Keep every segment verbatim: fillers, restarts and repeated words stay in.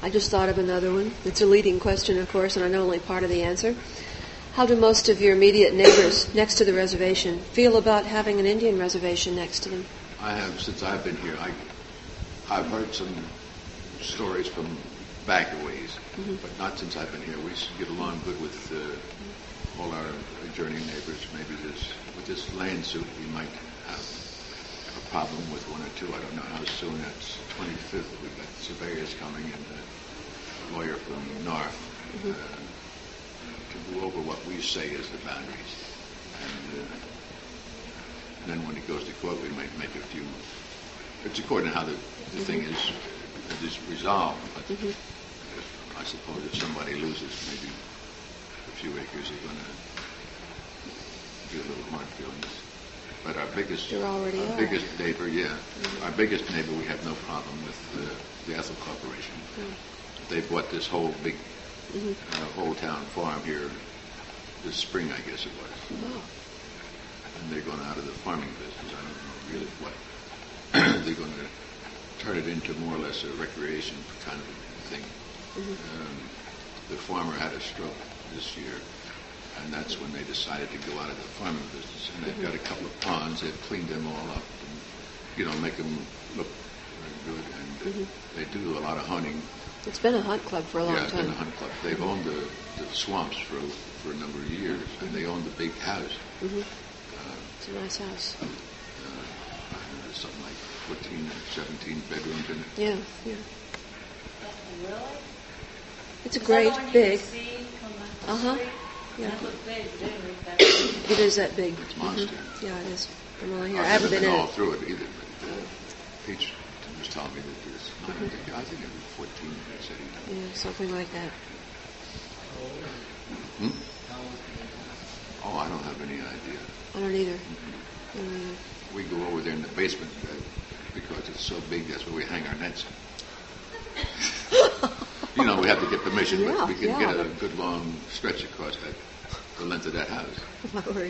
I just thought of another one. It's a leading question, of course, and I know only part of the answer. How do most of your immediate neighbors next to the reservation feel about having an Indian reservation next to them? I have, since I've been here, I, I've heard some stories from back a ways, mm-hmm. but not since I've been here. We get along good with uh, all our adjoining neighbors. Maybe this, with this land suit, we might have a problem with one or two. I don't know how soon. That's twenty-fifth. We've got surveyors coming and a lawyer from North mm-hmm. uh, to go over what we say is the boundaries. And, uh, and then when it goes to court, we might make a few. It's according to how the, the mm-hmm. thing is, is resolved. But mm-hmm. if, I suppose if somebody loses maybe a few acres, they're going to be a little hard feelings. But our biggest, already our are. biggest neighbor, yeah, mm-hmm. our biggest neighbor, we have no problem with uh, the Ethel Corporation. Mm-hmm. They bought this whole big mm-hmm. uh, old town farm here this spring, I guess it was. Oh. And they're going out of the farming business. I don't know really what. They're going to turn it into more or less a recreation kind of thing. Mm-hmm. Um, the farmer had a stroke this year, and that's when they decided to go out of the farming business. And they've mm-hmm. got a couple of ponds. They've cleaned them all up and, you know, make them look very good. And mm-hmm. they do a lot of hunting. It's been a hunt club for a long yeah, time. Yeah, it's been a hunt club. They've owned the, the swamps for for a number of years, and they own the big house. Mm-hmm. Uh, it's a nice house. Uh, I don't know, something like fourteen or seventeen bedrooms in it. Yeah, yeah. Really? It's a great, big. Uh huh. Yeah. That looks big, didn't it? It is that big. It's monster. Mm-hmm. Yeah, it is. From all here. I've I haven't never been in all it. through it either. But uh, Peach was telling me that there's, mm-hmm. I, think, I think it was fourteen. He said he yeah, something like that. Hmm? Oh, I don't have any idea. I don't either. Mm-hmm. I don't either. We go over there in the basement uh, because it's so big. That's where we hang our nets. You know, we have to get permission, yeah, but we can yeah, get a but... good long stretch across that, the length of that house. My word.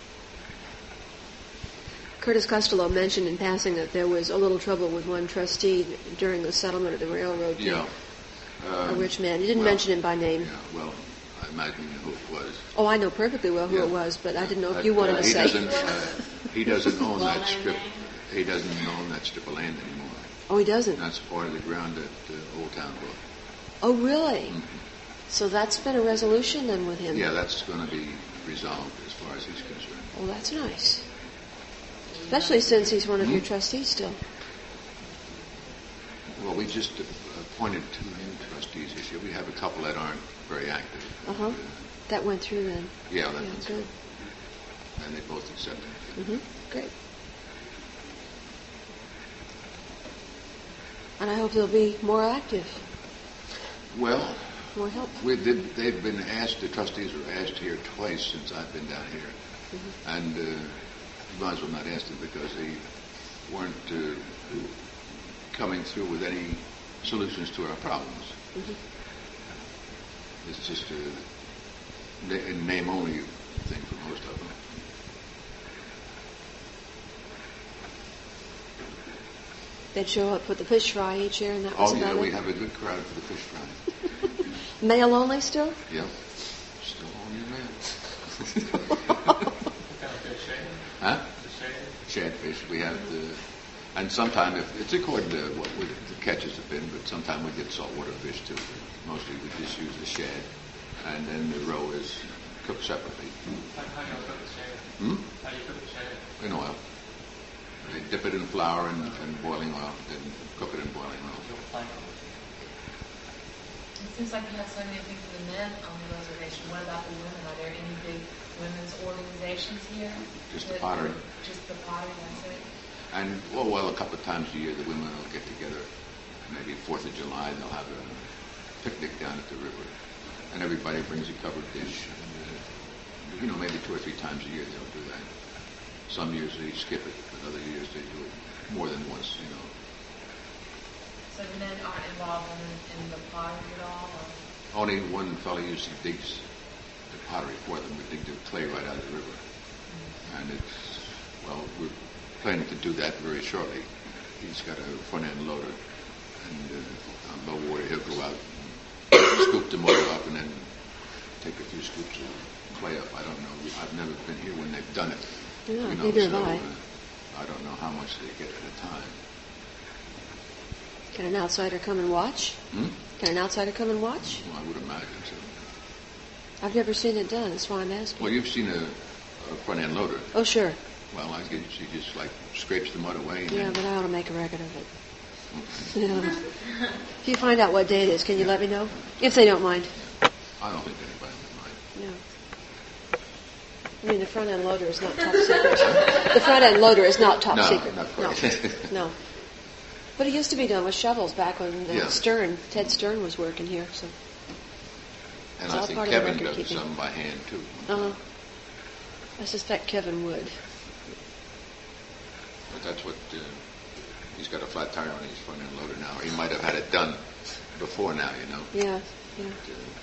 Curtis Costello mentioned in passing that there was a little trouble with one trustee during the settlement of the railroad. Yeah. Um, a rich man. You didn't well, mention him by name. Yeah, well, I imagine who it was. Oh, I know perfectly well who yeah. it was, but I didn't know if but, you wanted uh, to he say. Doesn't, uh, he doesn't own that strip. He doesn't own that strip of land anymore. Oh, he doesn't? That's part of the ground that uh, Old Town bought. Oh, really? Mm-hmm. So that's been a resolution then with him? Yeah, that's going to be resolved as far as he's concerned. Oh, that's nice. Especially since he's one of mm-hmm. your trustees still. Well, we just appointed two new trustees this year. We have a couple that aren't very active. Uh-huh. Uh, that went through then. Yeah, that yeah, went good. through. And they both accepted. Mm-hmm. Great. And I hope they'll be more active. Well, more help. We did. They've been asked. The trustees were asked here twice since I've been down here, mm-hmm. and uh, you might as well not ask them because they weren't uh, coming through with any solutions to our problems. Mm-hmm. It's just a, a name only thing for most of them. They'd show up with the fish fry each year, and that was oh, about yeah, it. we have a good crowd for the fish fry. Male only still? Yeah, still only male. Huh? Shadfish. We have the, and sometimes if it's according to what we, the catches have been, but sometimes we get saltwater fish too. Mostly we just use the shad, and then the roe is cooked separately. How do you cook the shad? Hmm? How do you cook the shad? In oil. They dip it in flour and, and boiling oil, then cook it in boiling oil. It seems like you have so many people, the men on the reservation. What about the women? Are there any big women's organizations here? Just the pottery. Just the pottery, that's it? And, well, well, a couple of times a year the women will get together. Maybe fourth of July they'll have a picnic down at the river. And everybody brings a covered dish. And, uh, you know, maybe two or three times a year they'll do that. Some years they skip it, but other years they do it more than once, you know. So the men aren't involved in, in the pottery at all? Or? Only one fellow usually digs the pottery for them. We dig the clay right out of the river. Mm-hmm. And it's, well, we're planning to do that very shortly. He's got a front-end loader, and And uh, on low water, he'll go out, and scoop the motor up, and then take a few scoops of clay up. I don't know. I've never been here when they've done it. Yeah, you know, neither so, have I. Uh, I don't know how much they get at a time. Can an outsider come and watch? Hmm? Can an outsider come and watch? Well, I would imagine so. I've never seen it done. That's why I'm asking. Well, you've seen a, a front-end loader. Oh, sure. Well, I guess she just like scrapes the mud away. And Yeah, then, but I ought to make a record of it. Yeah. If you find out what day it is, can you let me know? If they don't mind. I don't think anybody would mind. Yeah. I mean, the front end loader is not top secret. The front end loader is not top No, secret. not quite. No. No. But it used to be done with shovels back when uh, Yeah. Stern, Ted Stern was working here. So. And It's I all think part of the Kevin record does keeping. some by hand too. Uh-huh. I suspect Kevin would. But that's what uh, he's got a flat tire on his front end loader now. He might have had it done before now, you know. Yeah. Yeah. But, uh,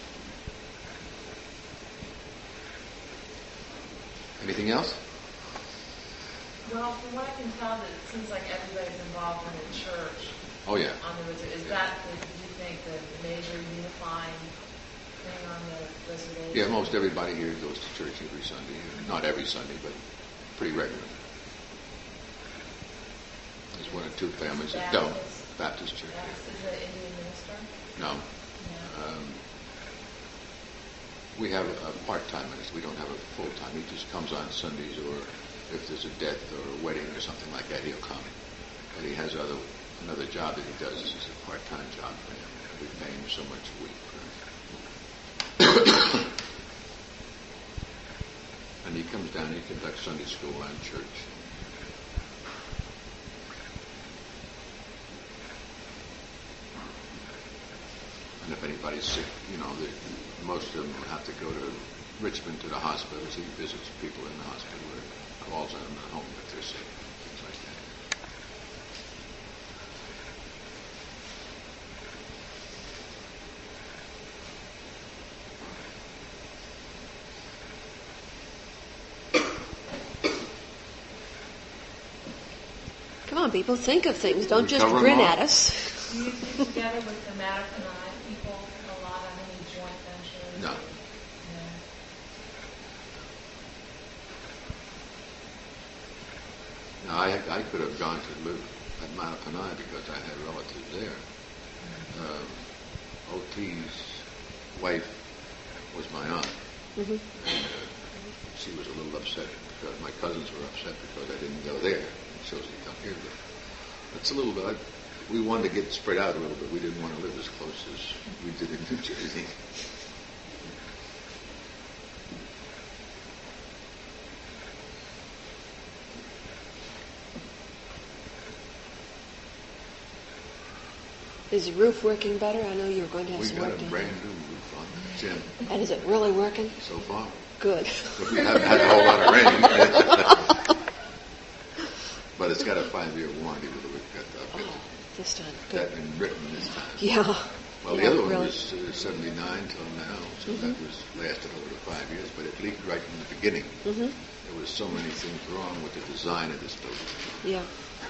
anything else? Well, from what I can tell, that it seems like everybody's involved in the church. Oh yeah. On the res- is that the, do you think the major unifying thing on the reservation? Yeah, most everybody here goes to church every Sunday. Not every Sunday, but pretty regularly. There's one or two families that don't. Baptist church. Baptist is the Indian minister? No. No. Um, we have a part-time minister. We don't have a full-time. He just comes on Sundays, or if there's a death or a wedding or something like that, he'll come. But he has other another job that he does. This is a part-time job for him. We pay him so much a week for it. And he comes down, he conducts Sunday school and church. And if anybody's sick, you know, the, most of them will have to go to Richmond to the hospitals. He visits people in the hospital or calls on them at home if they're sick, things like that. Come on, people, think of things. Don't We just cover 'em grin all? at us. Do you get together with the Mattapanai people a lot on any joint ventures? No. No. Now, I, I could have gone to live at Mattapanai because I had relatives there. Um, O T's wife was my aunt. Mm-hmm. And uh, she was a little upset because my cousins were upset because I didn't go there. They chose to come here. But it's a little bit, we wanted to get spread out a little bit. We didn't want to live as close as we did in New Jersey. Is the roof working better? I know you were going to have We some got work a done. brand new roof on the gym And is it really working? so far. Good. But we haven't had a whole lot of rain. But it's got a five-year warranty with the roof. Got Oh, this time. that Good. been written this time. Yeah. Well, the Yeah, other one really. was uh, seventy-nine till now, so Mm-hmm. that was lasted over the five years, but it leaked right from the beginning. Mm-hmm. There was so many things wrong with the design of this building. Yeah.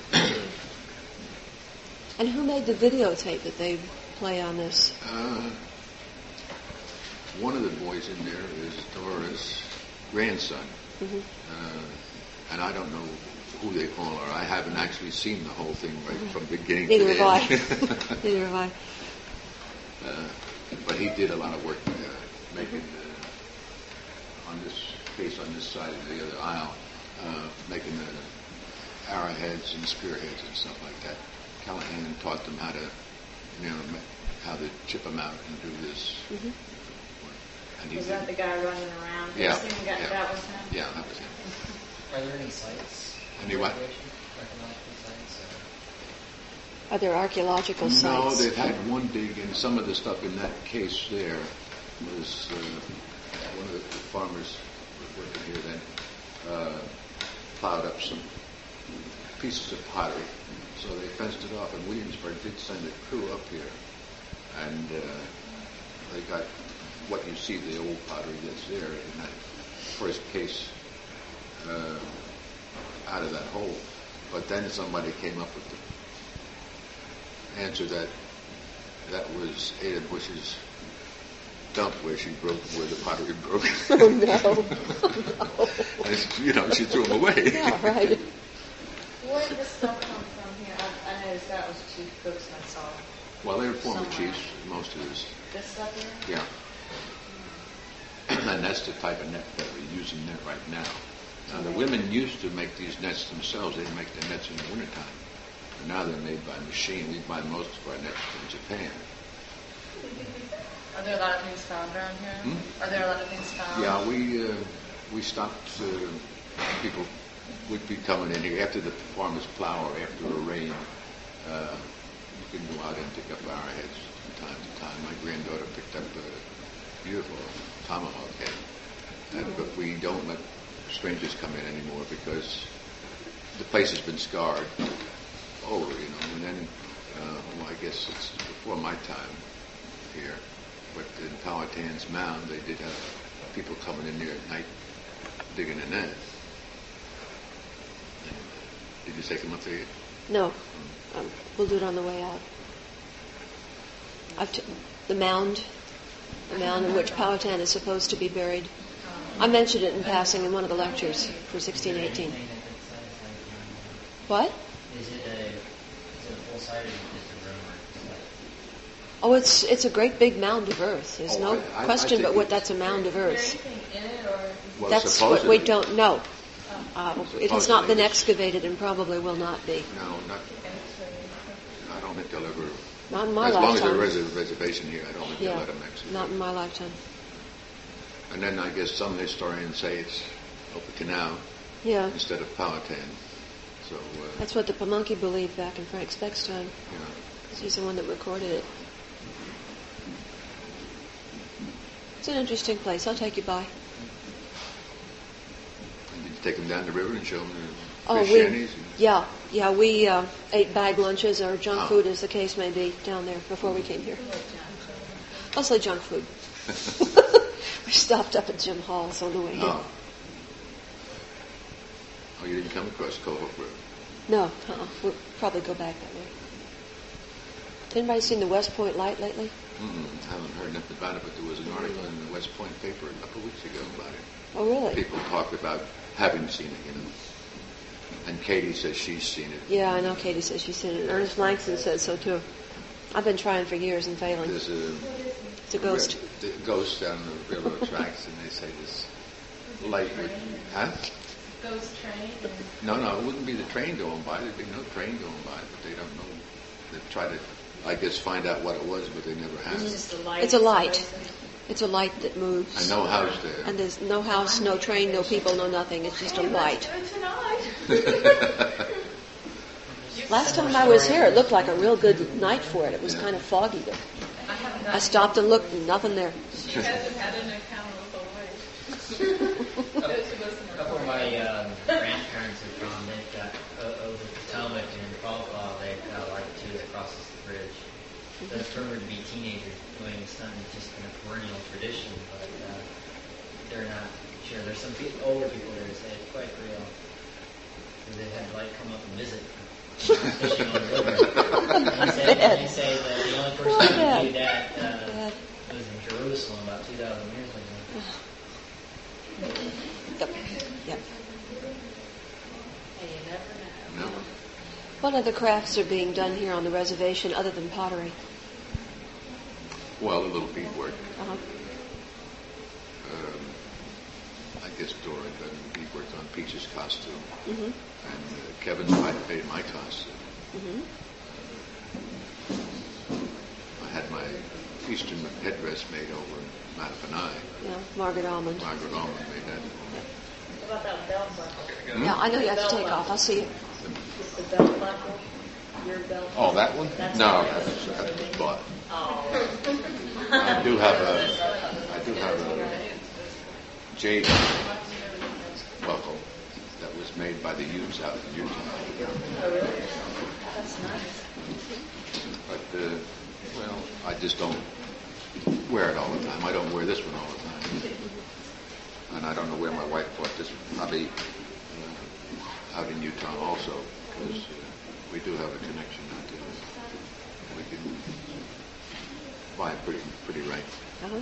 And who made the videotape that they play on this? Uh, one of the boys in there is Dora's grandson, Mm-hmm. uh, and I don't know who they all are. I haven't actually seen the whole thing right from beginning Neither to have end. I. Neither have I. Uh, but he did a lot of work uh, making uh, on this case on this side of the other aisle, uh, making the arrowheads and spearheads and stuff like that. Callahan taught them how to, you know, ma- how to chip them out and do this. Mm-hmm. And he Was did. that the guy running around? Yeah, Seen the guy- yeah. That was him? Yeah, that was him. Are there any sites? Any what? Archaeological sites? Or? Are there archaeological No, sites? they've had one dig, and some of the stuff in that case there was uh, one of the farmers working here then uh, plowed up some pieces of pottery. So they fenced it off, and Williamsburg did send a crew up here, and uh, they got what you see, the old pottery that's there in that first case uh, out of that hole. But then somebody came up with answer that that was Ada Bush's dump where she broke, where the pottery broke. Oh, no. No. And, you know, she threw them away. Yeah, right. Where did this stuff come from here? I, I noticed that was Chief Cooks I saw. Well, they were former Somewhere. chiefs, most of this. This stuff here? Yeah. And that's the type of net that we're using there right now. Now, the women used to make these nets themselves. They didn't make the nets in the wintertime. But now they're made by machine. We buy most of our nets from Japan. Are there a lot of things found around here? Hmm? Are there a lot of things found? Yeah, we uh, we stopped. Uh, people would be coming in here after the farmers plow or after a rain. Uh, you can go out and pick up arrowheads from time to time. My granddaughter picked up a beautiful tomahawk head. Uh, but we don't let strangers come in anymore because the place has been scarred over, you know. And then, uh, well, I guess it's before my time here. But in Powhatan's mound, they did have people coming in there at night digging a net. And, uh, did you take them up there yet? No. Um, we'll do it on the way out. I've t- the mound, the mound in which Powhatan is supposed to be buried. I mentioned it in passing in one of the lectures for sixteen eighteen. What? Is it a, is it a full site or is it just a rumor? Oh, it's it's a great big mound of earth. There's Oh, no I- I- question I but think what it's- that's a mound of Is there earth. anything in it, or is Well, That's what we supposedly- don't know. Uh, it has not been Supposedly. excavated and probably will not be. No, not. I don't think they'll ever. Not in my as long as lifetime. there is a reservation here, I don't think Yeah, they'll let them excavate. not in my lifetime. And then I guess some historians say it's Upper Canal Yeah, instead of Powhatan. So, uh, that's what the Pamunkey believed back in Frank Speck's time. you know, 'Cause he's the one that recorded it. It's an interesting place. I'll take you by. and did you take them down the river and show them the Oh, fish we, shanties? And, yeah, yeah, we uh, ate bag lunches or junk Oh. food, as the case may be, down there before we came here. Mostly junk food. We stopped up at Jim Hall's on the way here. oh. Oh, you didn't come across Cohoe River? No, uh-uh. We'll probably go back that way. Anybody seen the West Point light lately? Mm-mm, I haven't heard nothing about it, but there was an article in the West Point paper a couple of weeks ago about it. Oh, really? People talked about having seen it, you know. And Katie says she's seen it. Yeah, I know Katie says she's seen it. Ernest Langston said so, too. I've been trying for years and failing. There's a It's a ghost. The ghost down the railroad tracks, and they say this light would, huh? ghost train? And No, no, it wouldn't be the train going by. There'd be no train going by, but they don't know. They try to, I guess, find out what it was, but they never have. it's just a light. It's a light. It's a light that moves. And no house there. And there's no house, no train, no people, no nothing. It's just a light. Last time I was here, it looked like a real good night for it. It was kind of foggy. But I haven't I got stopped and looked, and nothing there. She hasn't had an account of the way. A couple of my um, grandparents have gone. They've got uh, over Potomac and Papaw. They've got like two that crosses the bridge. Those rumored to be teenagers doing something just been a perennial tradition, but uh, they're not sure. There's some pe- older people there who say it's quite real. Because they've had light come up and visit. Fishing on the river. And they say, and they say that the only person who Bad. knew that uh, Bad. was in Jerusalem about two thousand years ago. Yep. Yep. Hey, you never know. No. What other crafts are being done here on the reservation other than pottery? Well, a little beadwork. Uh-huh. Um, I guess Dora done beadwork on Peach's costume. Mm-hmm. And uh, Kevin's wife made my costume. Mm-hmm. I had my Eastern headdress made over in Mattapanai. Yeah, Margaret Almond. Margaret Almond made that. What about that belt buckle? Yeah, I know you have to take off. I'll see you. Just the belt buckle? Your belt Oh, that one? That's No, what that's, that's bought. Oh. I do have a, I do have a jade buckle that was made by the Utes out in Utah. Oh, really? That's nice. But, uh, well, I just don't wear it all the time. I don't wear this one all the time. And I don't know where my wife bought this one. Probably uh, out in Utah also, because uh, we do have a connection out there. by pretty pretty right. Uh-huh.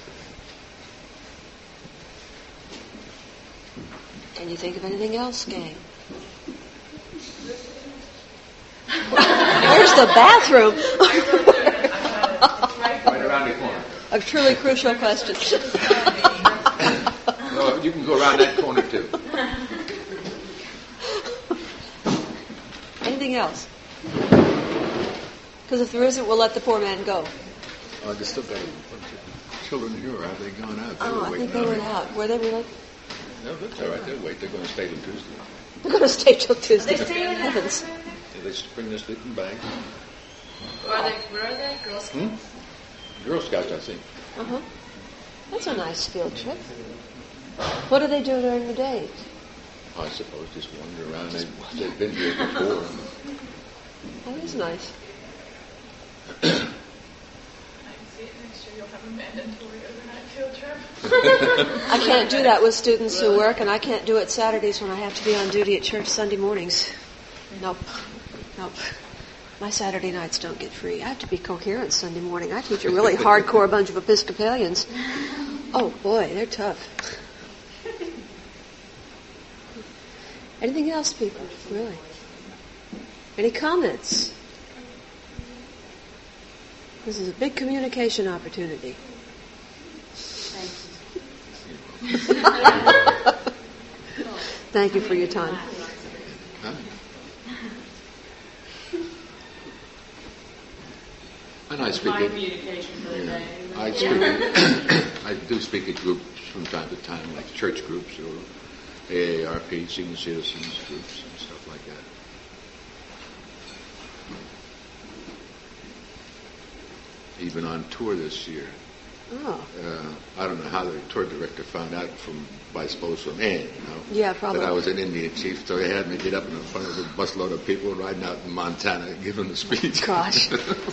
Can you think of anything else, gang? Where's the bathroom? Right around the corner. A truly crucial question. No, you can go around that corner too. Anything else? Because if there isn't, we'll let the poor man go. Oh, I still got a bunch of children here. Have they gone out? They Oh, were I waiting think they on went me. out. Were they really? No, that's all right. They'll wait. They're going to stay till Tuesday. They're going to stay till Tuesday. They stay in Heavens. Yeah, they bring their sleeping bags. Are they, where are they? Girl Scouts? Hmm? Girl Scouts, I think. Uh-huh. That's a nice field trip. What do they do during the day? I suppose just wander around. They, they've been here before. That is nice. I can see it next year. You'll have a mandatory overnight field trip. I can't do that with students who work, and I can't do it Saturdays when I have to be on duty at church Sunday mornings. Nope. Nope. My Saturday nights don't get free. I have to be coherent Sunday morning. I teach a really hardcore bunch of Episcopalians. Oh, boy, they're tough. Anything else, people? Really? Any comments? This is a big communication opportunity. Thank you for your time. Huh? And I speak My at, communication for the yeah, day. I speak at, I do speak at groups from time to time, like church groups or A A R P, senior citizens groups and stuff like that. Even on tour this year. Oh, Uh, I don't know how the tour director found out from, I suppose, from Ann, you know. yeah, probably. That I was an Indian chief, so they had me get up in front of a busload of people riding out in Montana giving a speech. Gosh.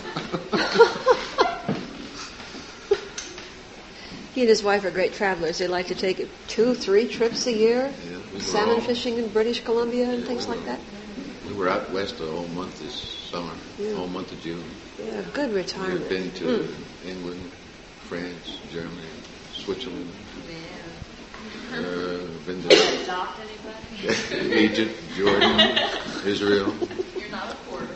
He and his wife are great travelers. They like to take two, three trips a year, Yeah, we were salmon all- fishing in British Columbia and things like that. We were out west the whole month this summer, Yeah. the whole month of June. Yeah, good We've retirement. been to Mm. England, France, Germany, Switzerland, Yeah. uh, been to Adopt anybody? Egypt, Jordan, Israel. You're not a porter.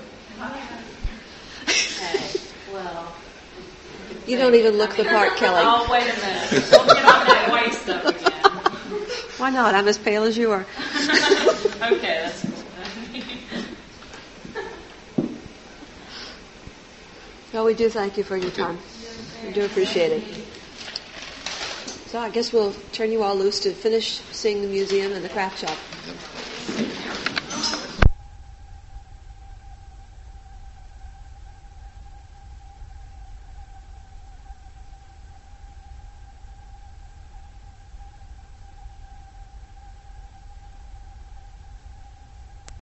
Okay, well. You don't even look the part, Kelly. Oh, wait a minute. Don't get on that white stuff again. Why not? I'm as pale as you are. Okay, that's cool. Well, we do thank you for your time. We do appreciate it. So I guess we'll turn you all loose to finish seeing the museum and the craft shop.